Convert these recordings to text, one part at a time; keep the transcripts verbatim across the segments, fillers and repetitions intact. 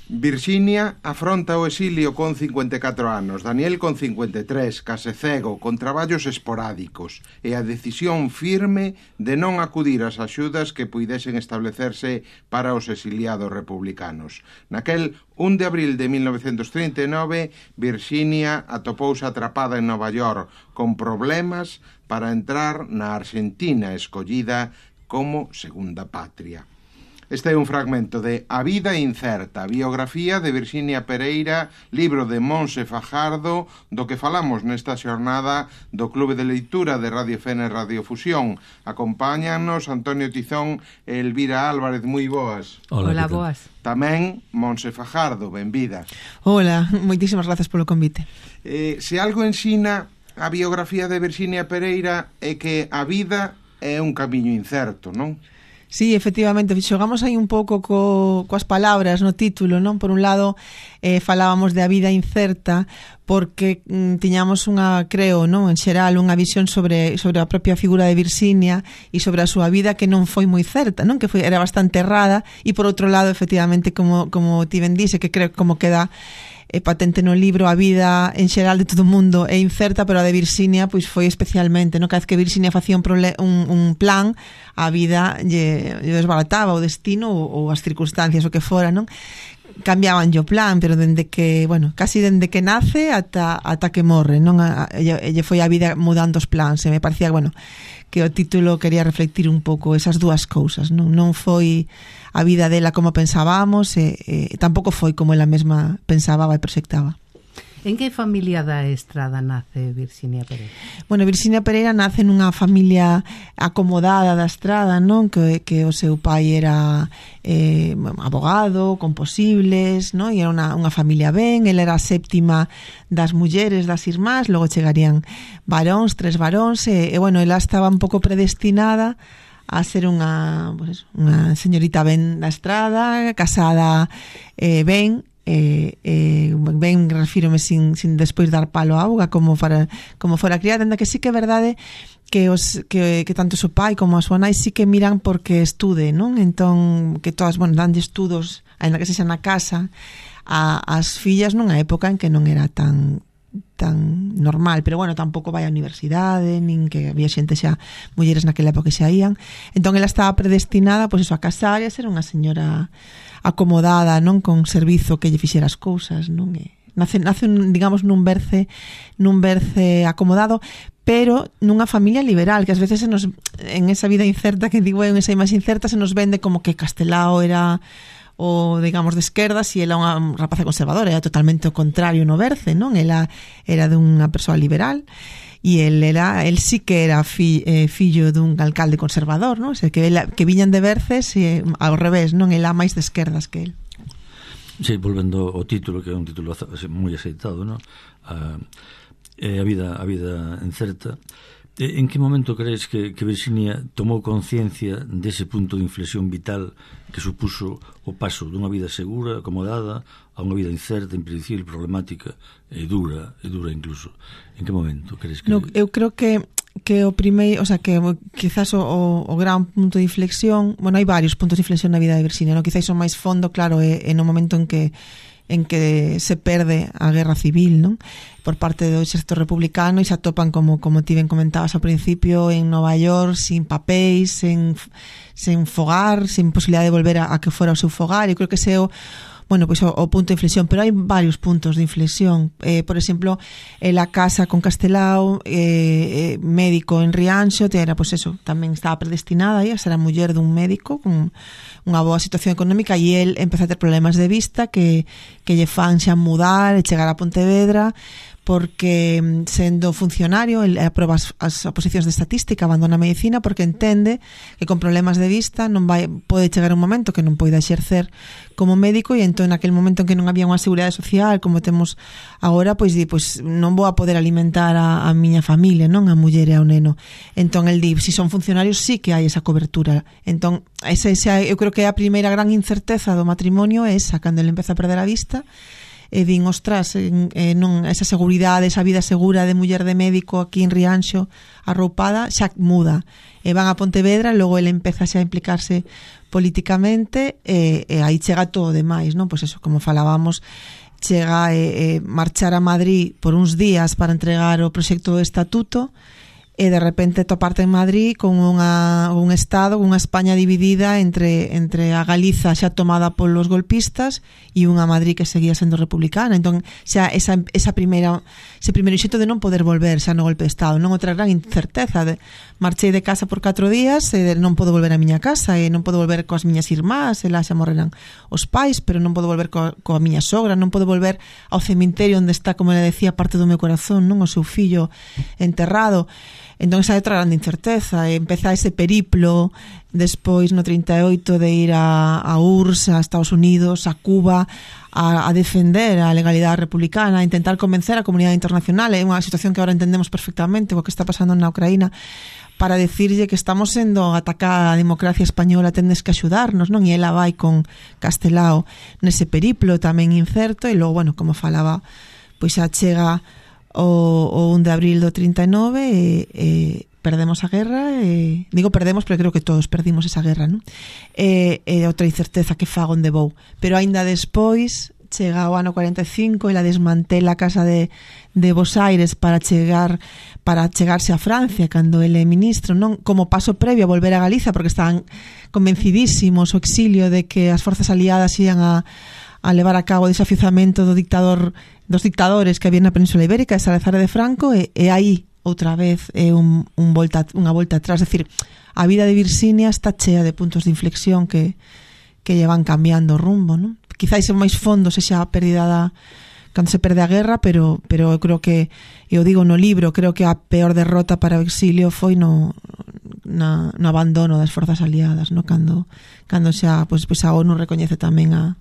Virxinia afronta o exilio con cincuenta e catro anos, Daniel con cincuenta e tres, case cego, con traballos esporádicos e a decisión firme de non acudir ás axudas que puidesen establecerse para os exiliados republicanos. Naquel un de abril de mil novecentos trinta e nove, Virxinia atopouse atrapada en Nova York con problemas para entrar na Argentina escollida como segunda patria. Este é un fragmento de A vida incerta, biografía de Virxinia Pereira, libro de Monse Fajardo, do que falamos nesta xornada do Clube de Leitura de Radio Fene Radiofusión. Acompáñanos Antonio Tizón e Elvira Álvarez, moi boas. Hola, Hola boas. Tamén Monse Fajardo, benvida. Hola, moitísimas grazas polo convite. Eh, se algo ensina a biografía de Virxinia Pereira é que a vida é un camiño incerto, non? Sí, efectivamente, xogamos aí un pouco co, coas palabras no título, non? Por un lado, eh, falábamos de a vida incerta porque mm, tiñamos unha, creo, non, en xeral, unha visión sobre sobre a propia figura de Virxinia e sobre a súa vida que non foi moi certa, non? Que foi era bastante errada e por outro lado, efectivamente, como como ti ben dice, que creo que como queda é patente no libro, a vida en xeral de todo o mundo é incerta, pero a de Virxinia pois foi especialmente, non? Cada vez que Virxinia facía un, prole- un, un plan, a vida lle, lle desbarataba o destino ou, ou as circunstancias, o que fora, non? Cambiaban o plan, pero dende que, bueno, casi dende que nace ata, ata que morre, non? A, a, lle foi a vida mudando os plans, e me parecía, bueno, que o título quería reflectir un pouco esas dúas cousas, non? Non foi a vida dela como pensábamos e, e tampouco foi como ela mesma pensaba e proxectaba. En que familia da Estrada nace Virxinia Pereira? Bueno, Virxinia Pereira nace nunha familia acomodada da Estrada, non? Que, que o seu pai era eh, abogado, con posibles, non? E era unha, unha familia ben, ela era a séptima das mulleres das irmás, logo chegarían varóns, tres varóns, e, e bueno, ela estaba un pouco predestinada a ser unha, pues, unha señorita ben da Estrada, casada eh, ben, eh, eh, ben refírome sin, sin despois dar palo á auga como, para, como fora criada, ainda que sí que é verdade que, os, que, que tanto o seu pai como a súa nai sí que miran porque estude, non? Entón, que todas, bueno, danlle estudos, ainda que sexa na casa, a, as fillas nunha época en que non era tan tan normal, pero bueno, tampouco vai á universidade, nin que había xente xa, mulleres naquela época que xa ían. Entón ela estaba predestinada, pois pues, eso, a casar e a ser unha señora acomodada, non, con servizo que lle fixera as cousas, non? E nace, nace un, digamos, nun berce nun berce acomodado, pero nunha familia liberal, que ás veces se nos, en esa vida incerta que digo, en esa imaxe incerta se nos vende como que Castelao era o, digamos, de esquerdas e ela unha rapaza conservadora, era totalmente o contrario no berce, non? Ela era dunha persoa liberal e el era, el sí que era fi, eh, fillo dun alcalde conservador, non? O sea, que, ela, que viñan de berces e ao revés, non? Ela máis de esquerdas que el. Sí, volvendo ao título, que é un título moi aceitado, non? A, a vida a vida incerta. En que momento crees que, que Virxinia tomou conciencia dese punto de inflexión vital que supuso o paso dunha vida segura, acomodada, a unha vida incerta, impredecible, problemática e dura, e dura incluso? En que momento crees que... No, eu creo que que o primeiro, o sea, que quizás o, o, o gran punto de inflexión, bueno, hai varios puntos de inflexión na vida de Virxinia, no? Quizás o máis fondo, claro, é, é no momento en que en que se perde a guerra civil, non? Por parte do exército republicano e se atopan, como como ti ben comentabas ao principio, en Nova York, sin papéis, sen, sen fogar, sin posibilidade de volver a, a que fora o seu fogar. Eu creo que ese é o, bueno, pois o, o punto de inflexión, pero hai varios puntos de inflexión. Eh, por exemplo, ela casa con Castelao, eh, eh, médico en Rianxo, era, pois eso, tamén estaba predestinada aí a ser a muller dun médico con unha boa situación económica, e el empeza a ter problemas de vista que, que lle fan xa mudar e chegar a Pontevedra, porque sendo funcionario el aproba as, as oposicións de estatística, abandona a medicina porque entende que con problemas de vista non vai, pode chegar un momento que non poida exercer como médico, e entón naquele momento en que non había unha seguridade social como temos agora, pois di, pois non vou a poder alimentar a, a miña familia, non, a muller e ao neno. Entón el di, si son funcionarios sí que hai esa cobertura. Entón esa, esa, eu creo que é a primeira gran incerteza do matrimonio, é esa, cando ele empeza a perder a vista, e din, ostras, en, en, non, esa seguridade, esa vida segura de muller de médico aquí en Rianxo arroupada, xa muda, e van a Pontevedra, logo ele empeza xa a implicarse políticamente, e, e aí chega todo o demais, non? Pois eso, como falábamos, chega eh, eh, marchar a Madrid por uns días para entregar o proxecto do estatuto, e de repente toparte en Madrid con unha, un estado, unha España dividida entre entre a Galiza xa tomada polos golpistas e unha Madrid que seguía sendo republicana. Entón, xa esa esa primeira ese primeiro xeito de non poder volver xa no golpe de estado, non outra gran incerteza de marchei de casa por catro días e non podo volver á miña casa e non podo volver coas miñas irmás, e lá xa morreran os pais, pero non podo volver coa, coa miña sogra, non podo volver ao cemiterio onde está, como le decía, parte do meu corazón, non, o seu fillo enterrado. Entón esa é outra grande incerteza, e empeza ese periplo despois no trinta e oito de ir a, a U R S S, a Estados Unidos, a Cuba, a, a defender a legalidade republicana, a intentar convencer a comunidade internacional. É unha situación que agora entendemos perfectamente o que está pasando na Ucraína, para decirlle que estamos sendo atacada a democracia española, tendes que axudarnos, non? E ela vai con Castelao nese periplo tamén incerto, e logo, bueno, como falaba, pois xa chega o, o un de abril do trinta e nove e, e perdemos a guerra, e digo perdemos, pero creo que todos perdimos esa guerra, non? E, e outra incerteza, que fago onde vou, pero aínda despois chega o ano cuarenta e cinco e la desmantela a casa de, de Bos Aires para chegar para chegarse a Francia cando ele é ministro, non? Como paso previo a volver a Galiza, porque estaban convencidísimos o exilio de que as forzas aliadas ian a, a levar a cabo o desafiuzamento do dictador, dos dictadores que había na Península Ibérica, de Salazar e de Franco, e, e aí outra vez é un, un volta, unha volta atrás. É dicir, a vida de Virxinia está chea de puntos de inflexión que, que llevan cambiando o rumbo, non? Quizáis o máis fondo sexa a pérdida da, cando se perde a guerra, pero pero eu creo que, eu digo no libro, creo que a peor derrota para o exilio foi no, na, no abandono das forzas aliadas, no? Cando, cando xa, pois, pois a ONU recoñece tamén a,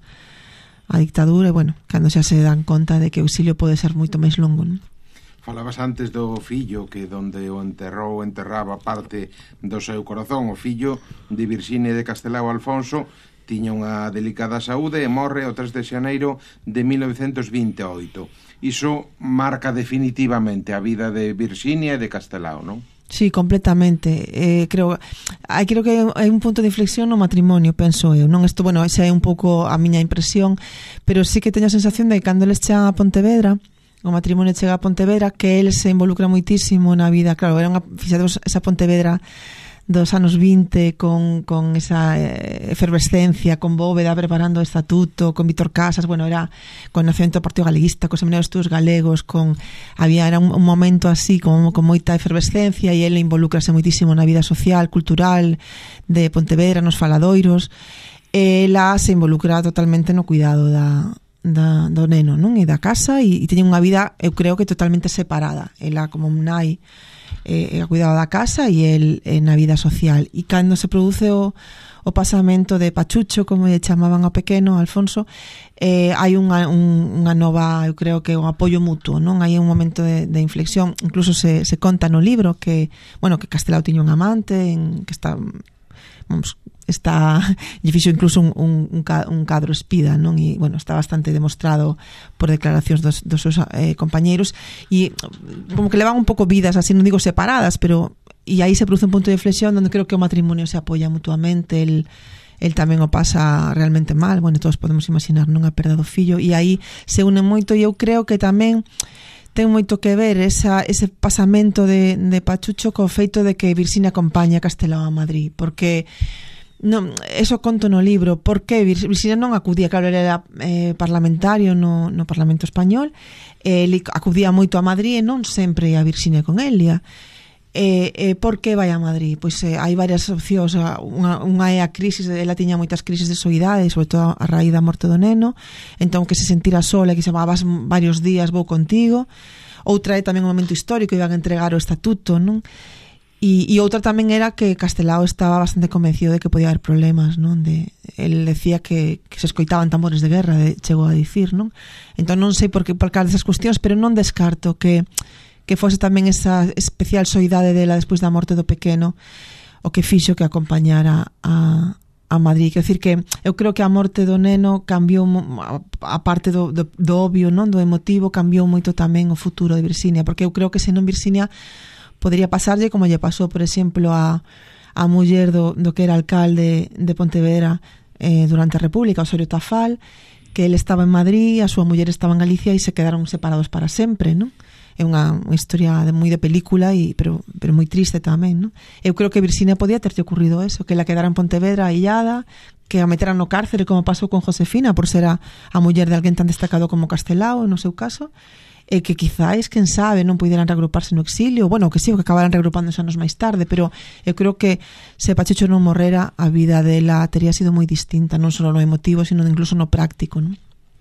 a dictadura, e bueno, cando xa se dan conta de que o exilio pode ser moito máis longo, non? Falabas antes do fillo, que donde o enterrou enterraba parte do seu corazón. O fillo de Virxinia de Castelao, Alfonso, tiña unha delicada saúde e morre o tres de xaneiro de mil novecentos vinte e oito. Iso marca definitivamente a vida de Virxinia e de Castelao, non? Sí, completamente. Eh, creo, hai, creo que hai un punto de inflexión no matrimonio, penso eu. Non, isto, bueno, esa é un pouco a miña impresión, pero sí que teño a sensación de que cando eles chegan a Pontevedra, o matrimonio chega a Pontevedra, que el se involucra moitísimo na vida. Claro, era unha, fixados, esa Pontevedra dos anos vinte con, con esa eh, efervescencia, con Bóveda preparando o estatuto, con Víctor Casas, bueno, era con o nacemento do Partido Galeguista, con Seminario de Estudos Galegos, con había era un, un momento así con, con moita efervescencia, e ele involucrase moitísimo na vida social, cultural de Pontevedra, nos faladoiros. Ela se involucra totalmente no cuidado da Da, do neno, non? E da casa, e, e teña unha vida, eu creo que totalmente separada. Ela como un nai eh, a cuidado da casa, e el eh, na vida social. E cando se produce o, o pasamento de Pachucho, como lle chamaban ao pequeno, Alfonso, eh, hai unha, un, unha nova, eu creo que un apoio mutuo, non? Hai un momento de, de inflexión, incluso se, se conta no libro que, bueno, que Castelao tiña un amante, en, que está, vamos, está, lle fixo incluso un, un, un cadro espida, non? E, bueno, está bastante demostrado por declaracións dos, dos seus eh, compañeiros, e como que levan un pouco vidas así, non digo separadas, pero e aí se produce un punto de inflexión onde creo que o matrimonio se apoia mutuamente. El, el tamén o pasa realmente mal, bueno, todos podemos imaginar, non, a perda do fillo, e aí se une moito, e eu creo que tamén ten moito que ver esa, ese pasamento de, de Pachucho co feito de que Virxinia acompaña a Castelao a Madrid, porque non, eso conto no libro, porque Virxinia non acudía, claro, ele era eh, parlamentario no, no Parlamento Español, ele acudía moito a Madrid e non sempre a Virxinia con elia. E, e por que vai a Madrid? Pois eh, hai varias opcións. Unha, unha é a crisis, ela tiña moitas crisis de soidade, sobre todo a raíz da morte do neno, entón que se sentira sola, que se chamaba, vas varios días, vou contigo. Outra é tamén un momento histórico, iban a entregar o estatuto, non? E, e outra tamén era que Castelao estaba bastante convencido de que podía haber problemas, non? De, el decía que, que se escoitaban tambores de guerra, de, chegou a dicir, non? Entón non sei por que por cal desas cuestións, pero non descarto que que fose tamén esa especial soidade dela despois da morte do pequeno o que fixo que acompañara a, a Madrid. Quero dicir que eu creo que a morte do neno cambiou, a parte do, do, do obvio, non, do emotivo, cambiou moito tamén o futuro de Virxinia, porque eu creo que senón Virxinia podería pasarlle como lle pasou, por exemplo, a, a muller do, do que era alcalde de Pontevedra eh, durante a República, Osorio Tafal, que ele estaba en Madrid, a súa muller estaba en Galicia e se quedaron separados para sempre, non? É unha, unha historia de, moi de película, e, pero, pero moi triste tamén, non? Eu creo que Virxinia podía terlle ocurrido eso, que ela quedara en Pontevedra illada, que a meteran no cárcere como pasou con Josefina por ser a, a muller de alguén tan destacado como Castelao, no seu caso, e que quizáis, quen sabe, non puderan reagruparse no exilio, bueno, que sí, o que acabaran reagrupándose anos máis tarde, pero eu creo que se Pacheco non morrera, a vida dela tería sido moi distinta, non só no emotivo, sino incluso no práctico, non?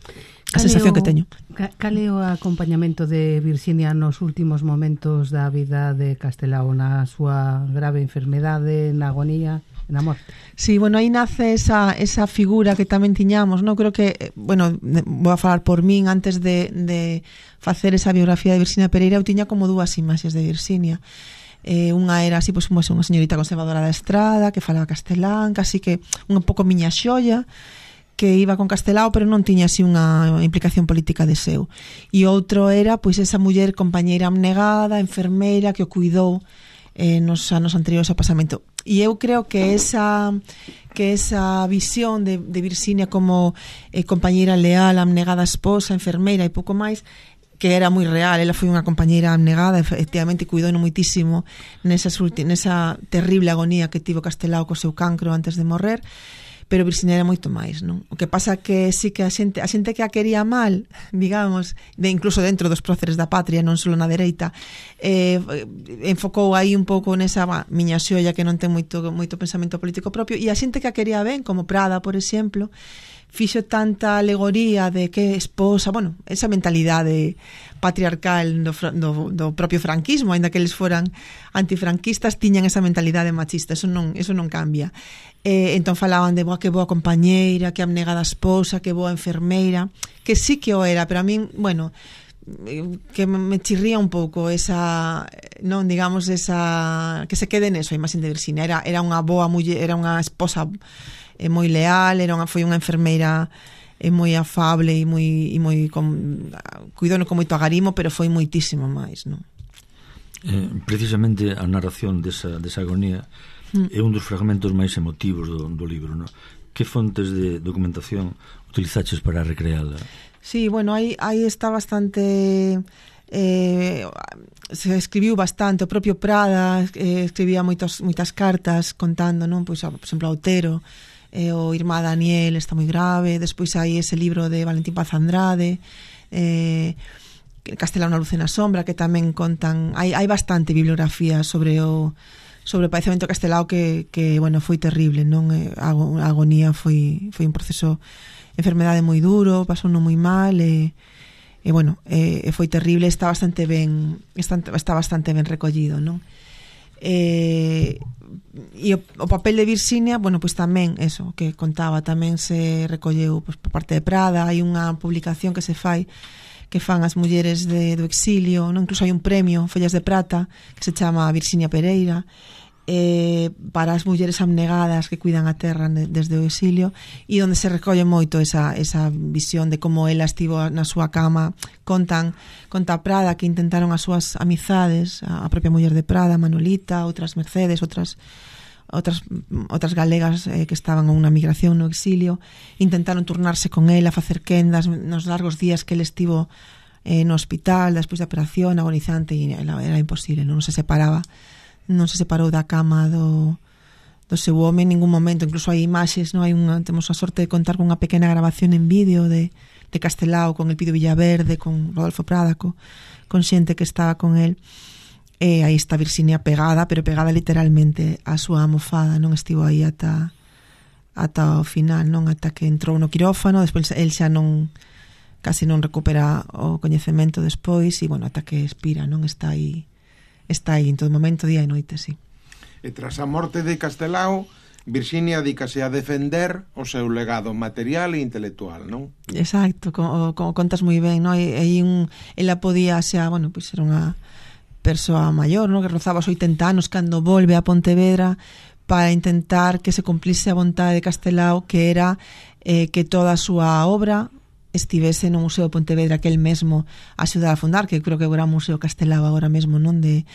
A sensación que teño. Cal é o acompañamento de Virxinia nos últimos momentos da vida de Castelao, na súa grave enfermedade, na agonía, na morte? Sí, bueno, aí nace esa, esa figura que tamén tiñamos, non? Creo que, bueno, vou a falar por min, antes de, de facer esa biografía de Virxinia Pereira, eu tiña como dúas imaxes de Virxinia. Eh, unha era así, pois, pues, unha señorita conservadora da estrada, que falaba castelán, casi que un pouco miña xoia, que iba con Castelao, pero non tiña así unha implicación política de seu. E outro era, pois, esa muller compañeira abnegada, enfermeira, que o cuidou eh, nos anos anteriores ao pasamento. E eu creo que esa que esa visión de, de Virxinia como eh, compañeira leal, abnegada esposa, enfermeira e pouco máis, que era moi real. Ela foi unha compañeira abnegada, efectivamente, cuidou moitísimo nesa, nesa terrible agonía que tivo Castelao co seu cancro antes de morrer. Pero Virxinia era moito máis, non? O que pasa que sí que a xente, a xente que a quería mal, digamos, de incluso dentro dos próceres da patria, non só na dereita, eh, enfocou aí un pouco nesa bah, miña xoia que non ten moito moito pensamento político propio, e a xente que a quería ben, como Prada, por exemplo, fixo tanta alegoría de que esposa, bueno, esa mentalidade patriarcal do, do, do propio franquismo, aínda que eles foran antifranquistas, tiñan esa mentalidade machista, eso non, eso non cambia. Eh, entón falaban de boa, que boa compañeira, que abnegada esposa, que boa enfermeira, que sí que o era, pero a min, bueno, que me chirría un pouco esa, non, digamos, esa, que se quede neso a imaxen de Virxinia. Era, era unha boa muller, era unha esposa eh, moi leal, era unha, foi unha enfermeira eh, moi afable e moi, e moi con, cuidouno con moito agarimo, pero foi moitísimo máis, non? Eh, precisamente a narración desa, desa agonía é un dos fragmentos máis emotivos do, do libro, non? Que fontes de documentación utilizaches para recreala? Sí, bueno, aí, aí está bastante... Eh, se escribiu bastante, o propio Prada eh, escribía moitos, moitas cartas contando, non? Pois, por exemplo, a Otero, eh, o irmá Daniel está moi grave, despois hai ese libro de Valentín Paz Andrade, eh, Castelao na luz e na sombra, que tamén contan, hai, hai bastante bibliografía sobre o sobre o padecemento Castelao que, que bueno, foi terrible, non? A agonía foi, foi un proceso, enfermedade moi duro, pasou non moi mal, e, e bueno, e, e foi terrible, está bastante ben, está, está bastante ben recollido, non? E, e o, o papel de Virxinia, bueno, pois pues tamén, eso, que contaba, tamén se recolleu pues, por parte de Prada, hai unha publicación que se fai que fan as mulleres de, do exilio, non? Incluso hai un premio, Follas de Prata, que se chama Virxinia Pereira, eh, para as mulleres abnegadas que cuidan a terra desde o exilio, e onde se recolle moito esa, esa visión de como ela estivo na súa cama. Contan, conta Prada que intentaron as súas amizades, a propia muller de Prada, Manolita, outras Mercedes, outras outras outras galegas eh, que estaban a unha migración no exilio, intentaron turnarse con ela, facer quendas nos largos días que ele estivo eh, no hospital despois da operación, agonizante, e era, era imposible, non se separaba, non se separou da cama do, do seu home en ningún momento. Incluso hai imaxes, non? Hai unha, temos a sorte de contar con unha pequena grabación en vídeo de, de Castelao con el Pido Villaverde, con Rodolfo Prada, con, con xente que estaba con el. E aí está Virxinia pegada, pero pegada literalmente á súa almofada, non? Estivo aí ata ata o final, non? Ata que entrou no quirófano, despois el xa non, casi non recupera o coñecemento despois, e bueno, ata que expira, non? Está aí, está aí en todo momento, día e noite, sí. E tras a morte de Castelao, Virxinia dícase a defender o seu legado material e intelectual, non? Exacto, como, como contas moi ben, non? E aí un, ela podía, xa, bueno, pois era unha persoa maior, ¿no? Que rozaba os oitenta anos cando volve a Pontevedra para intentar que se cumplise a vontade de Castelao, que era eh, que toda a súa obra estivese no Museo de Pontevedra que el mesmo axudara a fundar, que creo que é o gran museo castelao agora mesmo, non, de,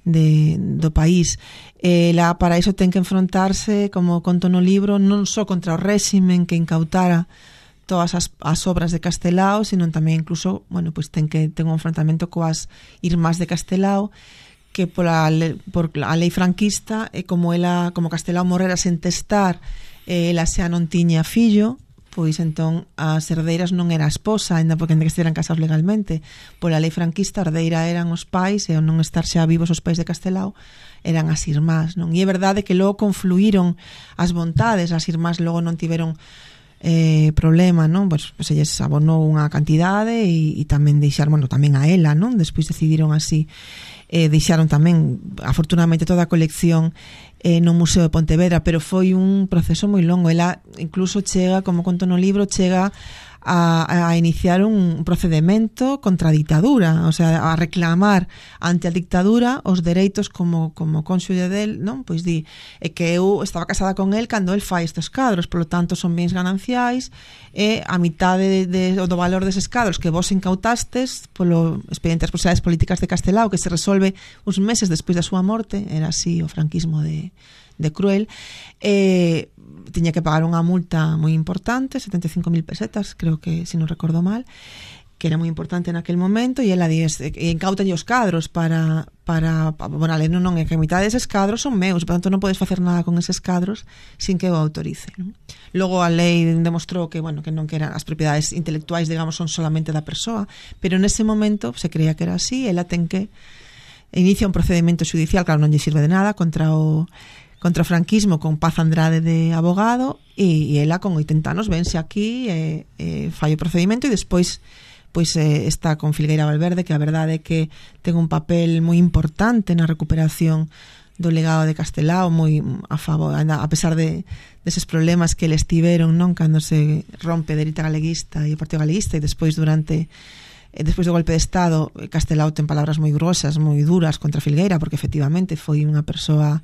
de do país. Eh, la, para iso ten que enfrontarse, como conto no libro, non só contra o réximen que incautara todas as, as obras de Castelao, sino tamén incluso, bueno, pues ten que ten un enfrontamento coas irmás de Castelao, que pola le, por a lei franquista, e como ela, como Castelao morrera sen testar, eh, ela xa non tiña fillo, pois entón as herdeiras non era a esposa, ainda porque ainda que estiveran casados legalmente. Pola lei franquista, a herdeira eran os pais, e ao non estar xa vivos os pais de Castelao, eran as irmás, non? E é verdade que logo confluíron as vontades, as irmás logo non tiveron eh, problema, non? Pois, pois elles abonou unha cantidade e, e tamén deixaron, bueno, tamén a ela, non? Despois decidiron así, eh, deixaron tamén, afortunadamente, toda a colección eh, no Museo de Pontevedra, pero foi un proceso moi longo. Ela incluso chega, como conto no libro, chega a, a iniciar un procedimento contra a ditadura, o sea, a reclamar ante a dictadura os dereitos como, como cónxulle del, non? Pois di, é que eu estaba casada con el cando el fai estes cadros, polo tanto son bens gananciais, e a mitade de, de, do valor deses cadros que vos incautastes polo expediente das responsabilidades políticas de Castelao, que se resolve uns meses despois da súa morte, era así o franquismo de, de cruel, eh, tiña que pagar unha multa moi importante, setenta e cinco mil pesetas, creo que, se non recordo mal, que era moi importante naquel momento, e ela dice, e incautalle os cadros para, para, para bueno, ale, non, non, é que a mitad deses cadros son meus, por tanto non podes facer nada con eses cadros sin que eu autorice, non? Logo a lei demostrou que, bueno, que non que eran as propiedades intelectuais, digamos, son solamente da persoa, pero nese momento se creía que era así, ela ten que inicia un procedimento judicial, claro, non lle sirve de nada, contra o contra o franquismo, con Paz Andrade de abogado, e, e ela con oitenta anos vense aquí, e, e fai o procedimento, e despois pois eh, está con Filgueira Valverde, que a verdade é que ten un papel moi importante na recuperación do legado de Castelao, moi a favor, a pesar de deses problemas que eles tiveron, non, cando se rompe a dereita galeguista e o Partido Galeguista, e despois durante e despois do golpe de Estado, Castelao ten palabras moi grosas, moi duras contra Filgueira, porque efectivamente foi unha persoa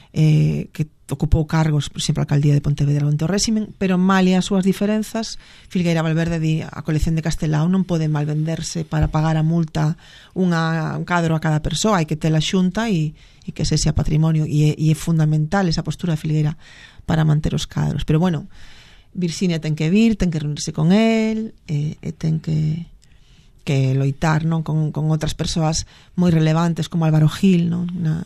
eh, que ocupou cargos, por exemplo, a alcaldía de Pontevedra durante o réximen, pero malia as súas diferenzas, Filgueira Valverde di a colección de Castelao non pode malvenderse para pagar a multa unha, un cadro a cada persoa, hai que tela xunta e, e que ese sea patrimonio, e, e é fundamental esa postura de Filgueira para manter os cadros. Pero bueno, Virxinia ten que vir, ten que reunirse con él, e, e ten que que loitar, non, con, con outras persoas moi relevantes como Álvaro Gil, non? Na,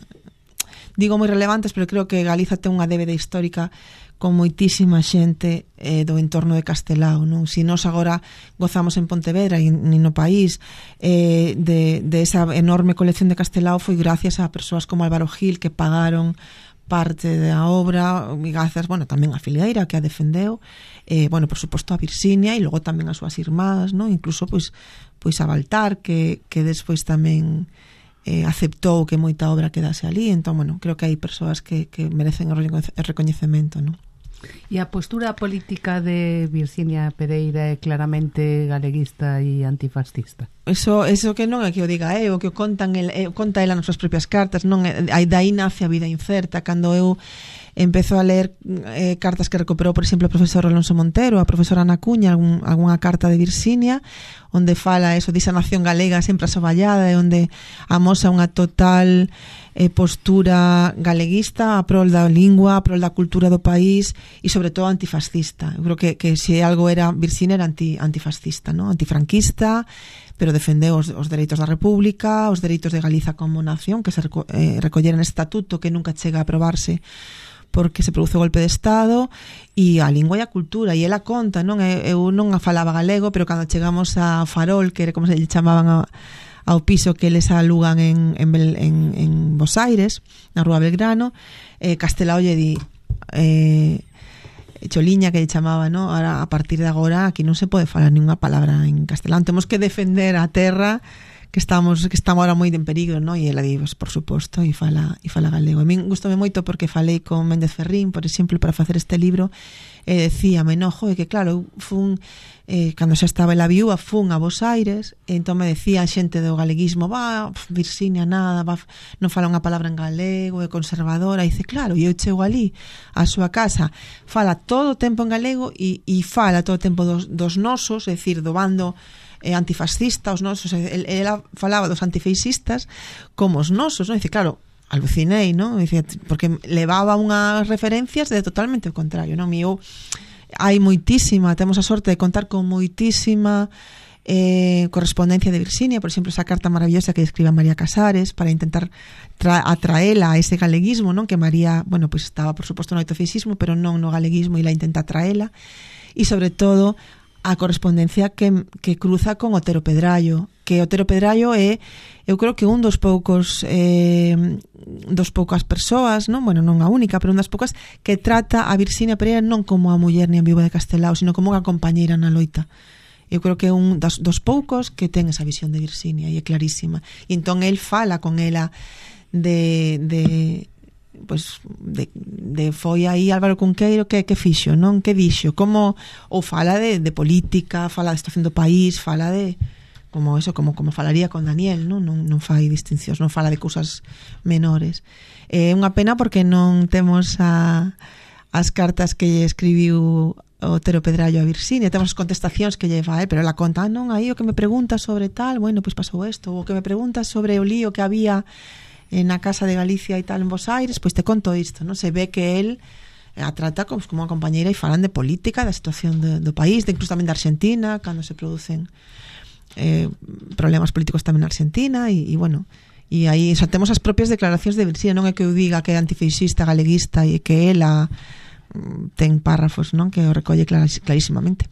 digo moi relevantes, pero creo que Galiza ten unha débeda histórica con moitísima xente eh, do entorno de Castelao, non? Si nós agora gozamos en Pontevedra e no país eh, de, de esa enorme colección de Castelao, foi gracias a persoas como Álvaro Gil, que pagaron parte da obra, e grazas, bueno, tamén a Filgueira, que a defendeu, eh, bueno, por suposto a Virxinia, e logo tamén as súas irmás, non? Incluso, pois, pois a Baltar, que, que despois tamén eh, aceptou que moita obra quedase ali. Entón, bueno, creo que hai persoas que, que merecen o recoñecemento, non? E a postura política de Virxinia Pereira é claramente galeguista e antifascista? Eso, eso que non é que o diga eu, que o contan el, eh, conta ela nas súas propias cartas, non é, dai nace a vida incerta. Cando eu empezo a ler eh, cartas que recuperou, por exemplo, o profesor Alonso Montero, a profesora Ana Cuña, algún, algunha carta de Virxinia, onde fala eso disa nación galega sempre asoballada, e onde amosa unha total eh, postura galeguista a prol da lingua, a prol da cultura do país, e sobre todo antifascista. Eu creo que, que se algo era Virxinia era anti, antifascista, ¿no? Antifranquista, pero defendeu os, os dereitos da República, os dereitos de Galiza como nación, que se reco, eh, recollera en estatuto, que nunca chega a aprobarse porque se produce o golpe de Estado, e a lingua e a cultura. E ela conta, non? Eu non a falaba galego, pero cando chegamos a Farol, que era como se lle chamaban a, ao piso que eles alugan en, en, en, en Bos Aires, na Rúa Belgrano, eh, Castelao lle di eh, Choliña, que lle chamaba, no? Ahora, a partir de agora aquí non se pode falar ninguna palabra en castelán, temos que defender a terra que estamos que estamos ahora moi en perigo, non? E ela di, pues, por suposto, e fala e fala galego. A min gustoume moito porque falei con Méndez Ferrín, por exemplo, para facer este libro, e decíame, no, joe, que claro, fun eh, cando xa estaba ela viúva, fun a Bos Aires, e entón me decía xente do galeguismo, va, Virxinia, nada, va, non fala unha palabra en galego, é conservadora, e dice, claro, e eu chego ali a súa casa, fala todo o tempo en galego e, e fala todo o tempo dos, dos nosos, é dicir, do bando eh, antifascista, os nosos, el, ela falaba dos antifeixistas como os nosos, non? Dice, claro, alucinei, non? Dice, porque levaba unhas referencias de totalmente o contrario, non? E eu, hai moitísima, temos a sorte de contar con moitísima eh, correspondencia de Virxinia, por exemplo, esa carta maravillosa que escribe a María Casares para intentar tra- atraela a ese galeguismo, non? Que María, bueno, pues estaba por suposto no autofeixismo, pero non no galeguismo, e la intenta atraela, e sobre todo a correspondencia que, que cruza con Otero Pedrallo, que Otero Pedrallo é, eu creo que un dos poucos eh, dos poucas persoas, non, bueno, non a única, pero un das poucas que trata a Virxinia Pereira non como a muller ni a viúva de Castelao, sino como unha compañeira na loita. Eu creo que é un dos, dos poucos que ten esa visión de Virxinia e é clarísima. E entón el fala con ela de, de pois de, de foi aí Álvaro Cunqueiro que, que fixo, non? Que dixo? Como, ou fala de, de política, fala de situación do país, fala de como eso, como, como falaría con Daniel, non? Non, non fai distincións, non fala de cousas menores. É unha pena porque non temos a, as cartas que lle escribiu Otero Pedrallo a Virxinia, temos as contestacións que lle fa, eh? Pero ela conta, ah, non, aí o que me pregunta sobre tal, bueno, pois pues pasou isto, o que me pregunta sobre o lío que había na Casa de Galicia e tal en Bos Aires, pois te conto isto, non? Se ve que el a trata como, como unha compañeira e falan de política, da situación de, do país, de incluso tamén da Argentina, cando se producen eh, problemas políticos tamén na Argentina, e, e bueno, e aí xa temos as propias declaracións de Virxinia, non é que eu diga que é antifeixista, galeguista, e que ela ten párrafos, non? Que o recolle claris, clarísimamente.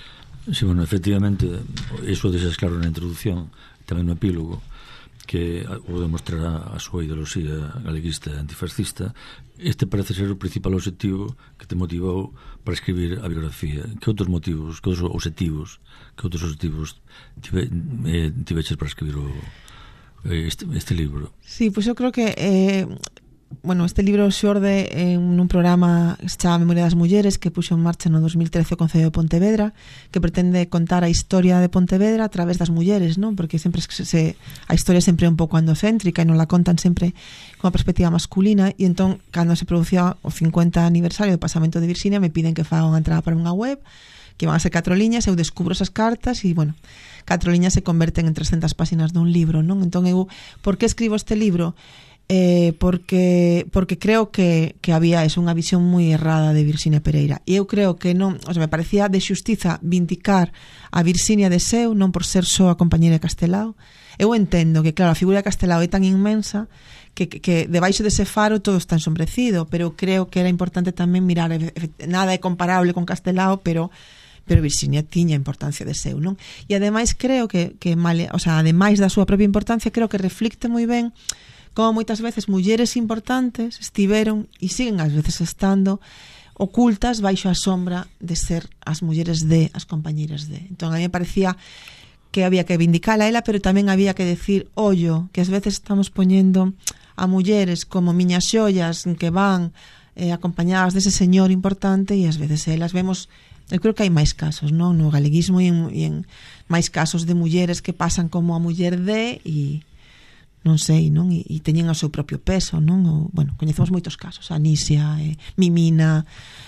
Sí, bueno, efectivamente, iso deixas claro na introducción, tamén no epílogo, que o demostrar a súa ideoloxía galeguista e antifascista. Este parece ser o principal objetivo que te motivou para escribir a biografía. Que outros motivos, que outros objetivos, que outros objetivos tive, eh, tiveches para escribir o, este, este libro? Sí, pois pues eu creo que eh, bueno, este libro xorde en un programa que se chama Memoria das Mulleres, que puxo en marcha no dos mil trece o Concello de Pontevedra, que pretende contar a historia de Pontevedra a través das mulleres, non? Porque sempre se, se a historia sempre é un pouco andocéntrica e non la contan sempre con a perspectiva masculina, e entón, cando se producía o cincuenta aniversario do pasamento de Virxinia, me piden que faga unha entrada para unha web, que van a ser catro liñas, eu descubro esas cartas e, bueno, catro liñas se converten en trescentas páxinas dun libro, non? Entón, eu, por que escribo este libro? Eh, porque porque creo que, que había es unha visión moi errada de Virxinia Pereira, e eu creo que non, o sea, me parecía de xustiza vindicar a Virxinia de seu, non por ser só a compañeira de Castelao. Eu entendo que, claro, a figura de Castelao é tan inmensa que, que, que debaixo dese faro todo está ensombrecido, pero creo que era importante tamén mirar, nada é comparable con Castelao, pero pero Virxinia tiña importancia de seu, non? E ademais creo que, que male, o sea, ademais da súa propia importancia, creo que reflicte moi ben como moitas veces mulleres importantes estiveron e siguen ás veces estando ocultas baixo a sombra de ser as mulleres de, as compañeiras de. Entón a mí me parecía que había que vindicar a ela, pero tamén había que decir, ollo, que ás veces estamos poñendo a mulleres como miñas xollas que van eh, acompañadas dese señor importante, e ás veces elas vemos, eu creo que hai máis casos, non? No galeguismo e en, e en máis casos de mulleres que pasan como a muller de e non sei, non? E, e teñen o seu propio peso, non? O, bueno, coñecemos moitos casos, Anisia, eh, Mimina,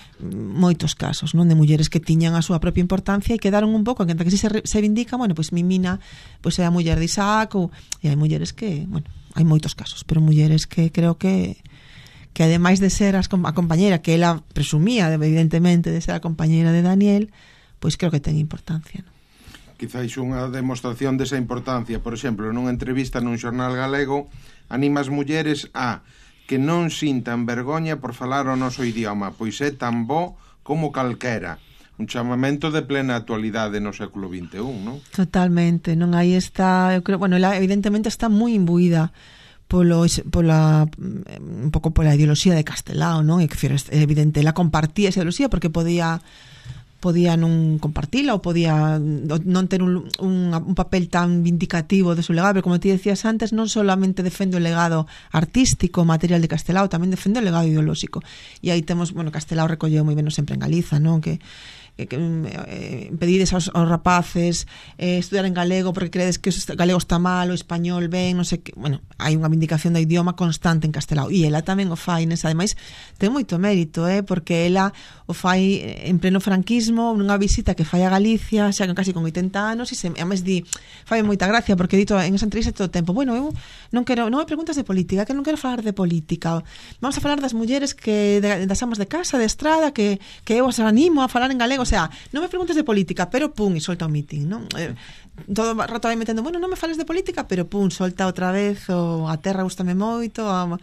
moitos casos, non? De mulleres que tiñan a súa propia importancia e quedaron un pouco, que se, se vindica, bueno, pois pues Mimina pois pues é a muller de Isaac, ou, e hai mulleres que, bueno, hai moitos casos, pero mulleres que creo que que ademais de ser as, a compañeira que ela presumía, evidentemente, de ser a compañeira de Daniel, pois pues creo que ten importancia, non? Quizáis unha demostración desa importancia, por exemplo, nunha entrevista nun xornal galego, anima as mulleres a que non sintan vergoña por falar o noso idioma, pois é tan bo como calquera. Un chamamento de plena actualidade no século vinte e un, non? Totalmente, non? Aí está, eu creo, bueno, ela evidentemente está moi imbuída polo, pola, un pouco pola ideoloxía de Castelao, non? É evidente, ela compartía esa ideoloxía porque podía podía non compartila ou podía non ter un, un, un papel tan vindicativo de su legado, pero como ti decías antes, non solamente defende o legado artístico, material de Castelao, tamén defende o legado ideolóxico. E aí temos, bueno, Castelao recolleu moi ben sempre en Galiza, non? Que que, que eh, pedides aos, aos rapaces eh, estudiar en galego porque credes que o galego está mal, o español ben, non sei que, bueno, hai unha vindicación do idioma constante en Castelao, e ela tamén o fai nesa, ademais ten moito mérito, eh, porque ela o fai en pleno franquismo, nunha visita que fai a Galicia, xa que casi con oitenta anos, e se, a mes di, fai moita gracia porque dito en esa entrevista todo o tempo, bueno, eu non quero, non me preguntas de política, que non quero falar de política, vamos a falar das mulleres que de, das amas de casa, de estrada, que, que eu os animo a falar en galego. O sea, non me preguntes de política, pero pum, e solta o meeting, non? Eh, todo o rato vai metendo, bueno, non me fales de política, pero pum, solta outra vez o a terra gustame moito, a,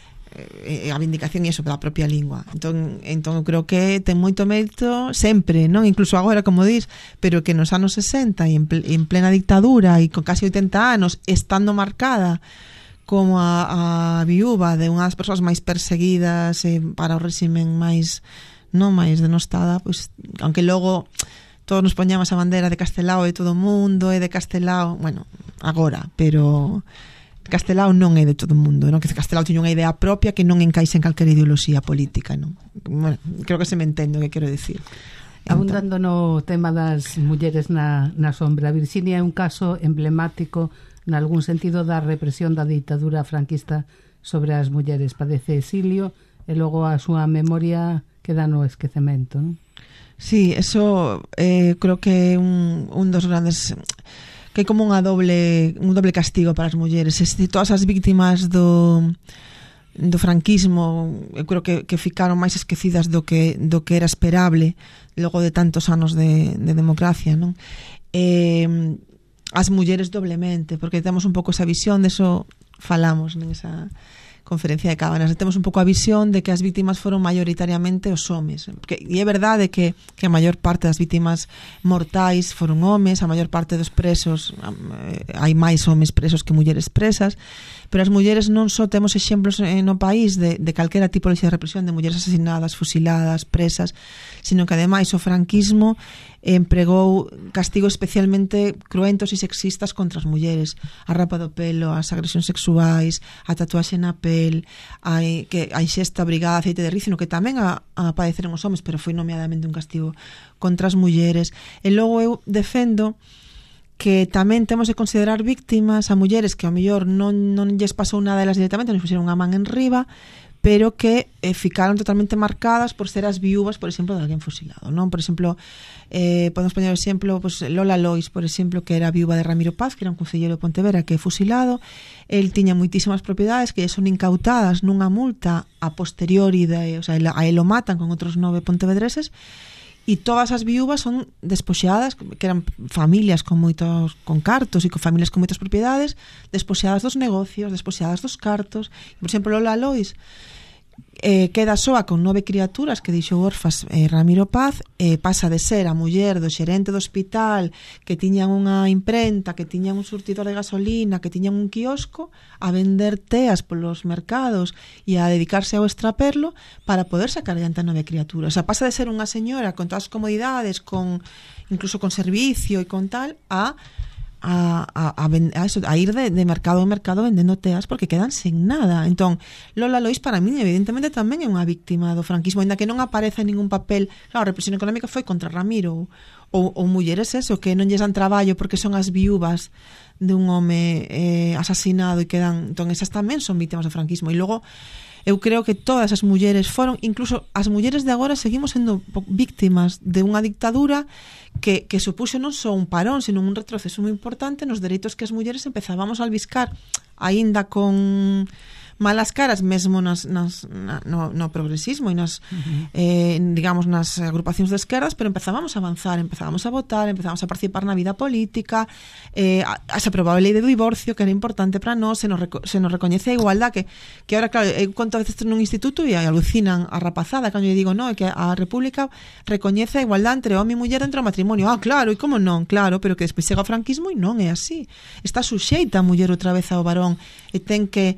eh, a vindicación e iso da propia lingua. Entón, entón creo que ten moito mérito sempre, non? Incluso agora, como dis, pero que nos anos sesenta e en, ple, en plena dictadura e con casi oitenta anos, estando marcada como a, a viúva de unha das persoas máis perseguidas eh, para o réximen máis non máis denostada, pois, aunque logo todos nos poñamos a bandera de Castelao e todo o mundo é de Castelao, bueno, agora, pero Castelao non é de todo o mundo, non? Que Castelao tiña unha idea propia que non encaixa en calquera ideoloxía política, non? Bueno, creo que se me entende o que quero dicir. Abundando no tema das mulleres na, na sombra, Virxinia é un caso emblemático nalgún sentido da represión da ditadura franquista sobre as mulleres, padece exilio e logo a súa memoria queda no esquecemento, non? Sí, eso eh, creo que é un, un dos grandes, que é como unha doble un doble castigo para as mulleres. Este, todas as víctimas do do franquismo, eu creo que, que ficaron máis esquecidas do que do que era esperable logo de tantos anos de, de democracia, non? Eh, as mulleres doblemente, porque temos un pouco esa visión, de eso falamos nesa conferencia de Cábanas, temos un pouco a visión de que as víctimas foron maioritariamente os homes, porque, e é verdade que, que a maior parte das víctimas mortais foron homes, a maior parte dos presos, hai máis homes presos que mulleres presas, pero as mulleres non só temos exemplos no país de, de calquera tipo de represión de mulleres asesinadas, fusiladas, presas, sino que ademais o franquismo empregou castigos especialmente cruentos e sexistas contra as mulleres, a rapa do pelo, as agresións sexuais, a tatuaxe na pel, a, que, a inxesta obrigada de aceite de rícino, que tamén a, a padeceron os homes, pero foi nomeadamente un castigo contra as mulleres. E logo eu defendo que tamén temos de considerar víctimas a mulleres que ao mellor non, non lles pasou nada a elas directamente, non puxeron unha man en riba, pero que eh, ficaron totalmente marcadas por ser as viúvas, por exemplo, de alguén fusilado, non? Por exemplo, eh, podemos poñer o exemplo, pues, Lola Lois, por exemplo, que era viúva de Ramiro Paz, que era un concelleiro de Pontevedra que é fusilado. El tiña moitísimas propiedades que son incautadas nunha multa a posteriori de, o sea, a él o matan con outros nove pontevedreses, e todas as viúvas son despoxeadas, que eran familias con moitos con cartos e con familias con moitas propiedades, despoxeadas dos negocios, despoxeadas dos cartos. Por exemplo, Lola Lois eh, queda soa con nove criaturas que deixou orfas eh, Ramiro Paz, eh, pasa de ser a muller do xerente do hospital que tiñan unha imprenta, que tiñan un surtidor de gasolina, que tiñan un quiosco, a vender teas polos mercados e a dedicarse ao extraperlo para poder sacar adiante a nove criaturas. O sea, pasa de ser unha señora con todas as comodidades, con incluso con servicio e con tal, a A, a, a, a, eso, a ir de, de mercado en mercado vendendo teas porque quedan sen nada. Entón, Lola Lois para mí evidentemente tamén é unha víctima do franquismo, ainda que non aparece en ningún papel. Claro, a represión económica foi contra Ramiro ou, ou mulleres eso, que non lles dan traballo porque son as viúvas dun home eh, asasinado e quedan, entón esas tamén son vítimas do franquismo. E logo eu creo que todas as mulleres foron, incluso as mulleres de agora seguimos sendo víctimas de unha dictadura que, que supuxo non só un parón, sino un retroceso moi importante nos dereitos que as mulleres empezábamos a albiscar aínda con malas caras mesmo nas, nas, na, no, no progresismo e nas, uh-huh. eh, digamos, nas agrupacións de esquerdas, pero empezábamos a avanzar, empezábamos a votar, empezábamos a participar na vida política, eh, a, a se aprobaba a lei de divorcio, que era importante para nós, se nos, reco- se nos recoñece a igualdad, que, que ahora, claro, eu conto a veces nun instituto e alucinan a rapazada, cando eu digo, no, é que a República recoñece a igualdad entre home e muller dentro do matrimonio. Ah, claro, e como non? Claro, pero que despois chega o franquismo e non é así. Está suxeita a muller outra vez ao varón e ten que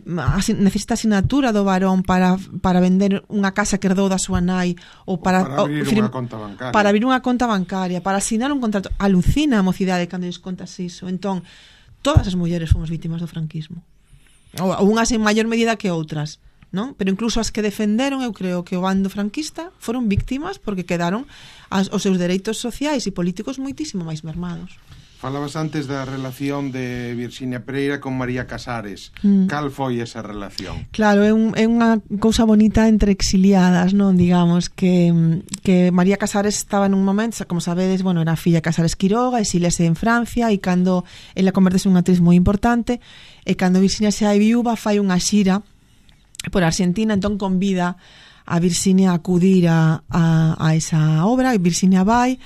necesita asinatura do varón para, para vender unha casa que herdou da súa nai ou para, para abrir o, firma, unha conta bancaria para abrir unha conta bancaria, para asinar un contrato. Alucina a mocidade cando lles contas iso. Entón, todas as mulleres fomos vítimas do franquismo, ou, ou unhas en maior medida que outras, non? Pero incluso as que defenderon, eu creo que o bando franquista foron víctimas porque quedaron as, os seus dereitos sociais e políticos moitísimo máis mermados. Falabas antes da relación de Virxinia Pereira con María Casares. Mm. Cal foi esa relación? Claro, é, un, é unha cousa bonita entre exiliadas, non? Digamos que, que María Casares estaba nun momento, como sabedes, bueno, era filla de Casares Quiroga, exíliase en Francia, e cando ela convertese unha actriz moi importante, e cando Virxinia xa é viúva, fai unha xira por Argentina, entón convida a Virxinia a acudir a, a, a esa obra, e Virxinia vai.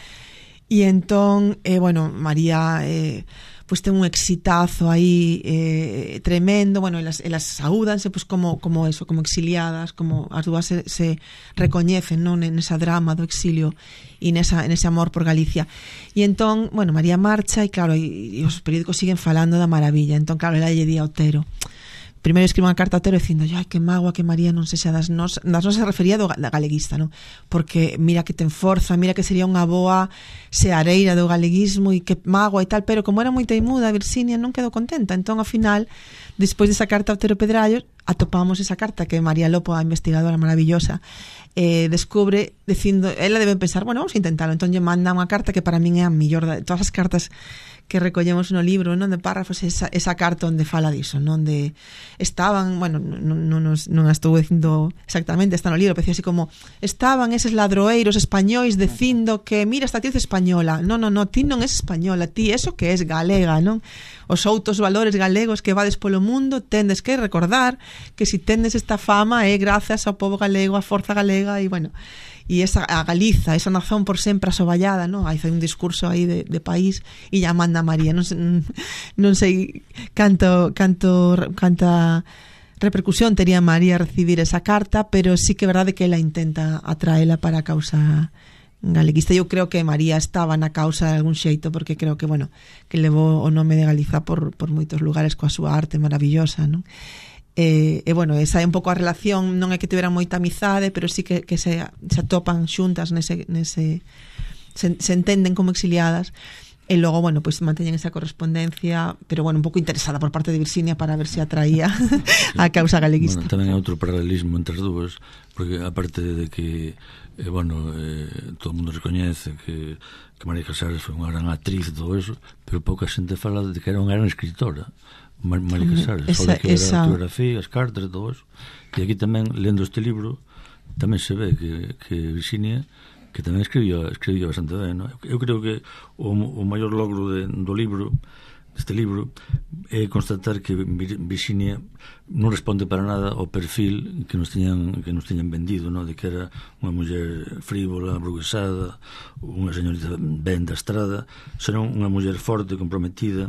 E entón, eh, bueno, María eh, pues ten un exitazo aí eh, tremendo, bueno, elas, elas saúdanse pues como, como eso, como exiliadas, como as dúas se, se recoñecen, non, nesa drama do exilio e nesa, nese amor por Galicia. E entón, bueno, María marcha e claro, e, e os periódicos siguen falando da maravilla. Entón, claro, ela lle di a Otero, primeiro escribe unha carta a Otero dicindo, ai, que mágoa que María non sexa das nos, das nos se refería do, da galeguista, non? Porque mira que ten forza, mira que sería unha boa seareira do galeguismo e que mágoa e tal, pero como era moi teimuda, Virxinia non quedou contenta. Entón, ao final, despois desa carta a Otero Pedrallo, atopamos esa carta que María Lopo, a investigadora maravillosa, eh, descubre dicindo, ela debe pensar, bueno, vamos a intentarlo. Entón, lle manda unha carta que para min é a mellor de todas as cartas que recollemos no libro, non, de párrafos, esa, esa carta onde fala diso, non, de estaban, bueno, non, non, non a estou dicindo exactamente, está no libro, pero así como estaban eses ladroeiros españois dicindo que mira, esta ti é española. Non, non, non, ti non és española, ti eso que és galega, non? Os outros valores galegos que vades polo mundo tendes que recordar que si tendes esta fama é grazas ao povo galego, a forza galega e, bueno, e esa, a Galiza, esa nación por sempre asoballada, non? Aí fai un discurso aí de, de país e ya manda María, non, non sei canto, canto, canta repercusión tería María recibir esa carta, pero sí que é verdade que ela intenta atraela para a causa galeguista. Eu creo que María estaba na causa de algún xeito, porque creo que, bueno, que levou o nome de Galiza por, por moitos lugares coa súa arte maravillosa, non? E, e bueno, esa é un pouco a relación, non é que tiveran moita amizade, pero sí que, que se, se atopan xuntas nese, nese se, se entenden como exiliadas, e logo, bueno, pois pues, manteñen esa correspondencia, pero bueno, un pouco interesada por parte de Virxinia para ver se atraía a causa galeguista. Bueno, tamén hai outro paralelismo entre as dúas, porque aparte de que eh, bueno, eh, todo o mundo recoñece que, que María Casares foi unha gran actriz e todo eso, pero pouca xente fala de que era unha gran escritora. María Casares, esa, que esa... a fotografía, as cartas e todo eso. E aquí tamén, lendo este libro, tamén se ve que, que Virxinia, que tamén escribió, escribió bastante ben, ¿no? Eu creo que o, o maior logro de, do libro, deste libro, é constatar que Virxinia non responde para nada ao perfil que nos tiñan, que nos tiñan vendido, ¿no? De que era unha muller frívola, burguesada, unha señorita ben da estrada, senón unha muller forte, comprometida,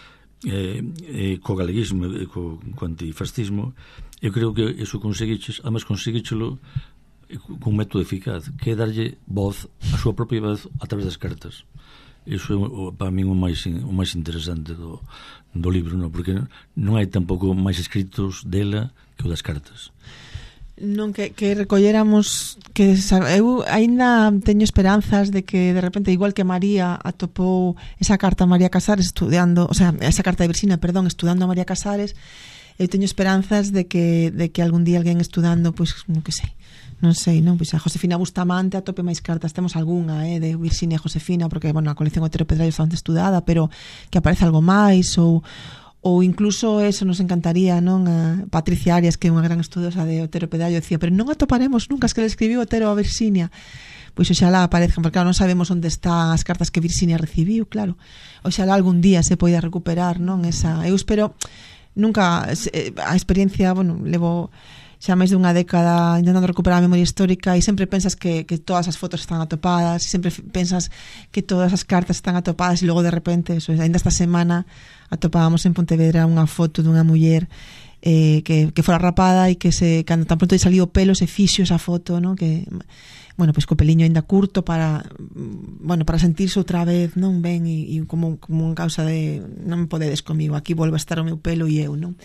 Eh, eh, co galeguismo e co, co antifascismo. Eu creo que iso conseguiches, además conseguichelo con un método eficaz, que é darlle voz, a súa propia voz a través das cartas. Iso é para min o máis, o máis interesante do, do libro, no? Porque non hai tampouco máis escritos dela que o das cartas. Non, que, que recolléramos que eu aínda teño esperanzas de que de repente, igual que María atopou esa carta a María Casares estudiando, o sea, esa carta de Virxinia, perdón, estudando a María Casares, eu teño esperanzas de que de que algún día alguén estudando, pois, pues, non que sei, non sei, non, pois a Josefina Bustamante atope máis cartas, temos algunha, eh, de Virxinia e Josefina, porque, bueno, a colección Otero Pedrallo está bastante estudada, pero que aparece algo máis, ou ou incluso eso nos encantaría, non? A Patricia Arias, que é unha gran estudiosa de Otero Pedrallo, decía, pero non atoparemos nunca as que le escribiu Otero a Virxinia. Pois oxalá aparezcan, porque claro, non sabemos onde están as cartas que Virxinia recibiu, claro. Oxalá algún día se poida recuperar, non? Esa, eu espero, nunca, a experiencia, bueno, levo xa máis dunha década intentando recuperar a memoria histórica e sempre pensas que, que todas as fotos están atopadas e sempre pensas que todas as cartas están atopadas e logo de repente, eso, ainda esta semana atopábamos en Pontevedra unha foto dunha muller eh, que, que fora rapada e que se, cando tan pronto lle saliu o pelo se fixo esa foto, ¿no? Que, bueno, pois co peliño ainda curto para, bueno, para sentirse outra vez, non ben, e, e como, como unha causa de non me podedes comigo, aquí volvo a estar o meu pelo e eu, non?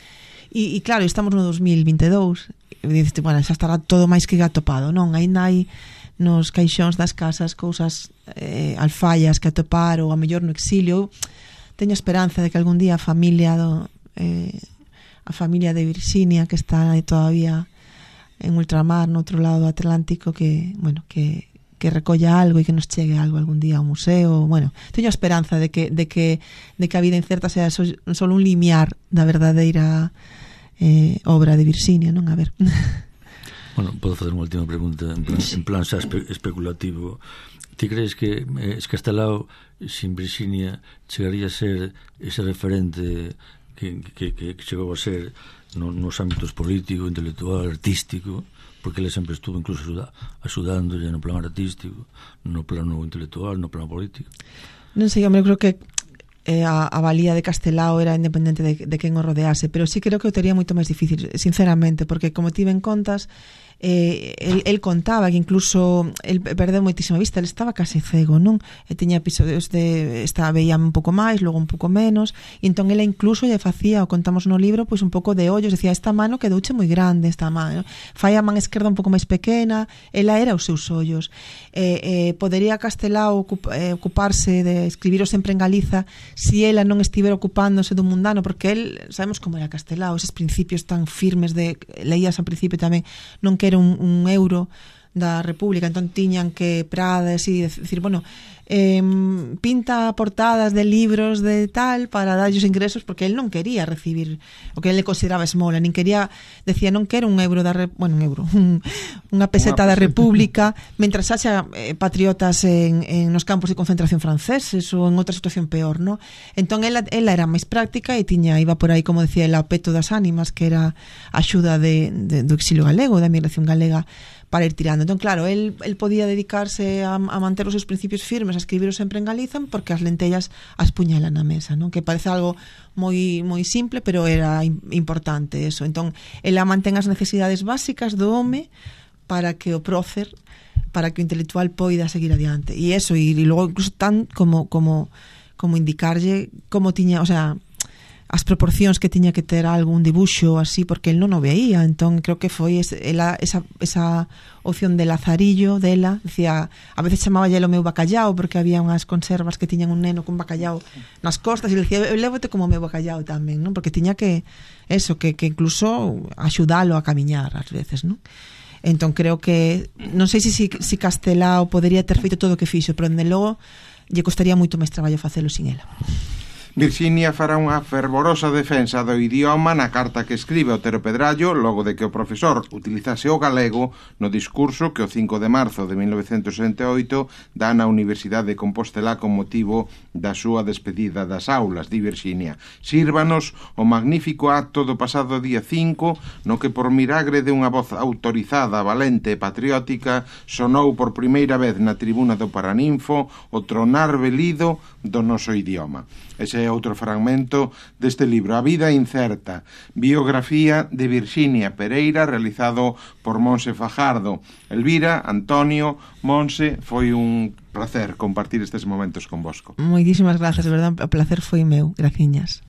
E, e claro, estamos no dos mil vinte e dous, e dices, bueno, xa estará todo máis que atopado, non? Ainda hai nos caixóns das casas cousas eh, alfallas que atopar, ou a mellor no exilio. Teño esperanza de que algún día a familia do, eh, a familia de Virxinia, que está aí todavía en ultramar, no outro lado do Atlántico, que, bueno, que que recolla algo e que nos chegue algo algún día ao museo. Bueno, teño a esperanza de que de que de que a vida incerta sea só so, un limiar da verdadeira eh, obra de Virxinia, non? A ver. Bueno, podo facer unha última pregunta en plan, en plan xa espe especulativo. Ti crees que eh, Castelao sin Virxinia chegaría a ser ese referente que, que, que chegou a ser no, nos ámbitos político, intelectual, artístico? Porque ele sempre estuvo incluso axudándolle no plano artístico, no plano intelectual, no plano político. Non sei, eu creo que eh, a, a valía de Castelao era independente de, de quen o rodease, pero sí creo que o tería moito máis difícil, sinceramente, porque como ti ben contas, eh, el, el contaba que incluso el perdeu moitísima vista, el estaba case cego, non? E tiña episodios de estaba veía un pouco máis, logo un pouco menos, e entón ela incluso lle facía, o contamos no libro, pois un pouco de ollos, decía, esta mano quedouche moi grande, esta mano, fai a man esquerda un pouco máis pequena, ela era os seus ollos. Eh, eh, podería Castelao ocup, eh, ocuparse de escribiro sempre en Galiza si ela non estivera ocupándose dun mundano, porque el, sabemos como era Castelao, eses principios tan firmes de, leías ao principio tamén, non que era un, un euro da República, entón tiñan que Prada así, decir, bueno, eh, pinta portadas de libros de tal para darlles ingresos, porque él non quería recibir o que él le consideraba esmola, nin quería, decía, non quero un euro da, bueno, un euro un, unha peseta da República, mentras haxa eh, patriotas en, en nos campos de concentración franceses ou en outra situación peor, no? Entón ela, ela era máis práctica e tiña, iba por aí, como decía, el peto das ánimas, que era a axuda de, de, do exilio galego, da migración galega, para ir tirando. Entón, claro, él, él podía dedicarse a, a manter os seus principios firmes, a escribir sempre en Galiza, porque as lentellas as puñala na mesa, non? Que parece algo moi moi simple, pero era importante eso. Entón, ela mantén as necesidades básicas do home para que o prócer, para que o intelectual poida seguir adiante. E eso, e, e logo incluso tan como como como indicarlle como tiña, o sea, as proporcións que tiña que ter algún dibuixo así, porque el non o veía. Entón creo que foi esa, esa, esa opción de Lazarillo dela, decía, a veces chamaba o meu bacallao, porque había unhas conservas que tiñan un neno con bacallao nas costas, e le decía, lévote como o meu bacallao tamén, non? Porque tiña que eso, que, que incluso axudalo a camiñar ás veces, non? Entón creo que non sei se si, si Castelao podería ter feito todo o que fixo, pero dende logo lle costaría moito máis traballo facelo sin ela. Virxinia fará unha fervorosa defensa do idioma na carta que escribe Otero Pedrallo logo de que o profesor utilizase o galego no discurso que o cinco de marzo de mil novecentos sesenta e oito dá na Universidade de Compostela con motivo da súa despedida das aulas. Di Virxinia: sírvanos o magnífico acto do pasado día cinco no que por milagre de unha voz autorizada, valente e patriótica sonou por primeira vez na tribuna do Paraninfo o tronar velido do noso idioma. Ese é outro fragmento deste libro, A vida incerta, biografía de Virxinia Pereira, realizado por Monse Fajardo. Elvira, Antonio, Monse, foi un placer compartir estes momentos con vosco. Moitísimas grazas, de verdade, o placer foi meu. Graciñas.